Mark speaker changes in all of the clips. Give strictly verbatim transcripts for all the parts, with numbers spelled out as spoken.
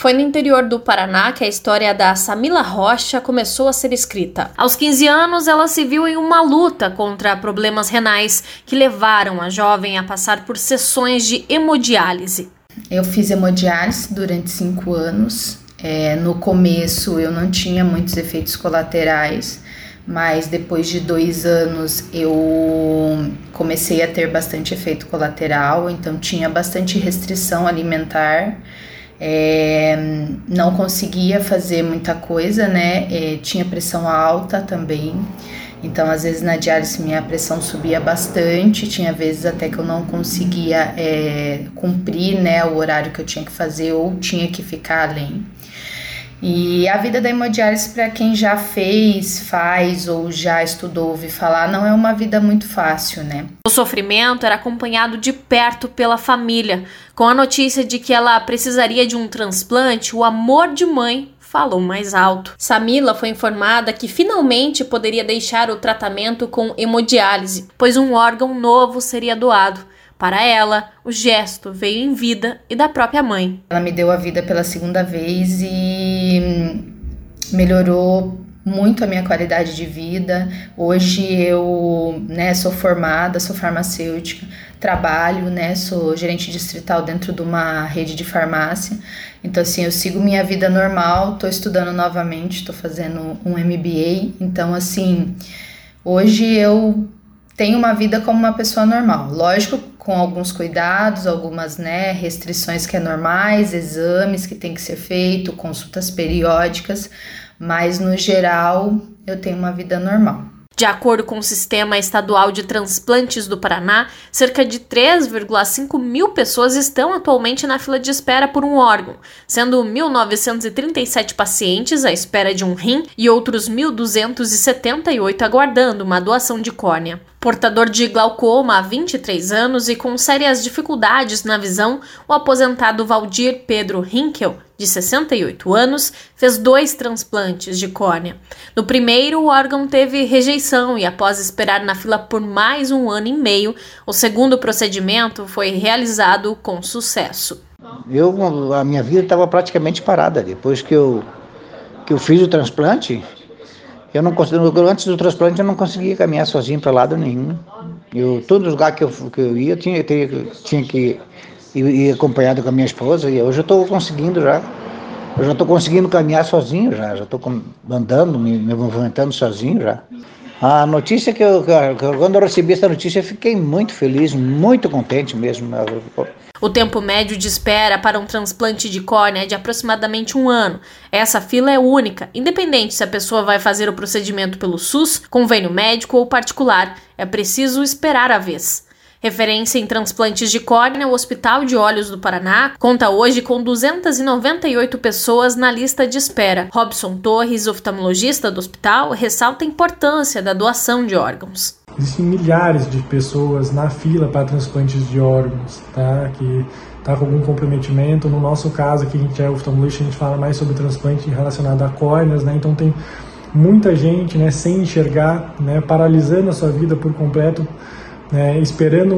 Speaker 1: Foi no interior do Paraná que a história da Samila Rocha começou a ser escrita. Aos quinze anos, ela se viu em uma luta contra problemas renais que levaram a jovem a passar por sessões de hemodiálise.
Speaker 2: Eu fiz hemodiálise durante cinco anos. É, no começo eu não tinha muitos efeitos colaterais, mas depois de dois anos eu comecei a ter bastante efeito colateral, então tinha bastante restrição alimentar. É, não conseguia fazer muita coisa, né? É, tinha pressão alta também, então às vezes na diálise minha pressão subia bastante, tinha vezes até que eu não conseguia é, cumprir, né, o horário que eu tinha que fazer ou tinha que ficar além. E a vida da hemodiálise, para quem já fez, faz ou já estudou, ouve falar, não é uma vida muito fácil, né?
Speaker 1: O sofrimento era acompanhado de perto pela família. Com a notícia de que ela precisaria de um transplante, o amor de mãe falou mais alto. Samila foi informada que finalmente poderia deixar o tratamento com hemodiálise, pois um órgão novo seria doado. Para ela, o gesto veio em vida e da própria mãe.
Speaker 2: Ela me deu a vida pela segunda vez e melhorou muito a minha qualidade de vida. Hoje eu, né, sou formada, sou farmacêutica, trabalho, né, sou gerente distrital dentro de uma rede de farmácia. Então, assim, eu sigo minha vida normal, estou estudando novamente, estou fazendo um M B A. Então, assim, hoje eu tenho uma vida como uma pessoa normal. Lógico, com alguns cuidados, algumas, né, restrições que é normais, exames que tem que ser feito, consultas periódicas, mas no geral eu tenho uma vida normal.
Speaker 1: De acordo com o Sistema Estadual de Transplantes do Paraná, cerca de três vírgula cinco mil pessoas estão atualmente na fila de espera por um órgão, sendo mil novecentos e trinta e sete pacientes à espera de um rim e outros mil duzentos e setenta e oito aguardando uma doação de córnea. Portador de glaucoma há vinte e três anos e com sérias dificuldades na visão, o aposentado Valdir Pedro Hinkel, de sessenta e oito anos, fez dois transplantes de córnea. No primeiro, o órgão teve rejeição e, após esperar na fila por mais um ano e meio, o segundo procedimento foi realizado com sucesso.
Speaker 3: Eu, a minha vida estava praticamente parada. Depois que eu, que eu fiz o transplante, eu não antes do transplante eu não conseguia caminhar sozinho para lado nenhum. Eu, todo lugar que eu, que eu ia, eu tinha, eu tinha, tinha que ir, ir acompanhado com a minha esposa, e hoje eu estou conseguindo já. Eu já estou conseguindo caminhar sozinho já, já estou andando, me, me movimentando sozinho já. A notícia que eu, que eu, quando eu recebi essa notícia, eu fiquei muito feliz, muito contente mesmo.
Speaker 1: O tempo médio de espera para um transplante de córnea é de aproximadamente um ano. Essa fila é única, independente se a pessoa vai fazer o procedimento pelo SUS, convênio médico ou particular. É preciso esperar a vez. Referência em transplantes de córnea, o Hospital de Olhos do Paraná conta hoje com duzentas e noventa e oito pessoas na lista de espera. Robson Torres, oftalmologista do hospital, ressalta a importância da doação de órgãos.
Speaker 4: Existem milhares de pessoas na fila para transplantes de órgãos, tá? Que está com algum comprometimento. No nosso caso, aqui a gente é oftalmologista, a gente fala mais sobre transplante relacionado a córneas, né? Então tem muita gente, né, sem enxergar, né, paralisando a sua vida por completo, né, esperando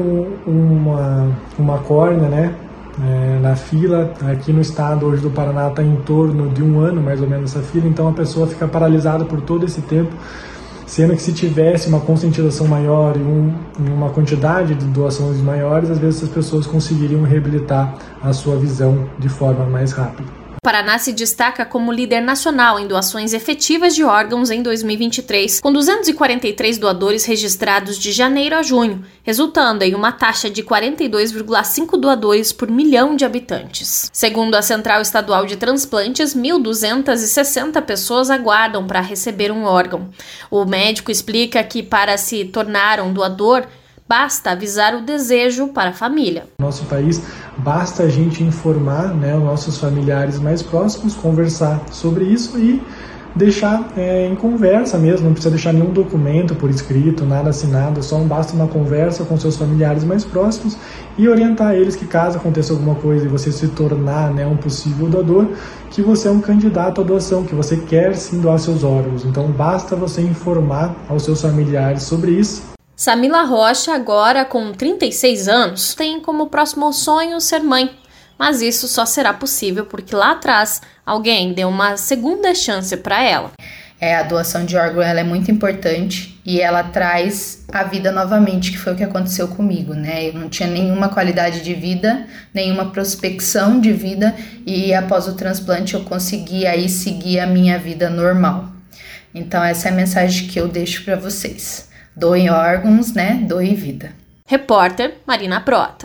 Speaker 4: uma, uma córnea, né, é, na fila. Aqui no estado hoje do Paraná está em torno de um ano mais ou menos essa fila, então a pessoa fica paralisada por todo esse tempo, sendo que se tivesse uma conscientização maior e um, uma quantidade de doações maiores, às vezes as pessoas conseguiriam reabilitar a sua visão de forma mais rápida.
Speaker 1: O Paraná se destaca como líder nacional em doações efetivas de órgãos em dois mil e vinte e três, com duzentos e quarenta e três doadores registrados de janeiro a junho, resultando em uma taxa de quarenta e dois vírgula cinco doadores por milhão de habitantes. Segundo a Central Estadual de Transplantes, mil duzentas e sessenta pessoas aguardam para receber um órgão. O médico explica que para se tornar um doador, basta avisar o desejo para a família.
Speaker 4: No nosso país, basta a gente informar, né, os nossos familiares mais próximos, conversar sobre isso e deixar é, em conversa mesmo. Não precisa deixar nenhum documento por escrito, nada assinado, só basta uma conversa com seus familiares mais próximos e orientar eles que, caso aconteça alguma coisa e você se tornar, né, um possível doador, que você é um candidato à doação, que você quer sim doar seus órgãos. Então basta você informar aos seus familiares sobre isso.
Speaker 1: Samila Rocha, agora com trinta e seis anos, tem como próximo sonho ser mãe. mas isso só será possível porque lá atrás alguém deu uma segunda chance para ela.
Speaker 2: É, a doação de órgão ela é muito importante e ela traz a vida novamente, que foi o que aconteceu comigo, né? Eu não tinha nenhuma qualidade de vida, nenhuma prospecção de vida e após o transplante eu consegui aí seguir a minha vida normal. Então essa é a mensagem que eu deixo para vocês. Doem órgãos, né? Doem vida.
Speaker 1: Repórter Marina Prota.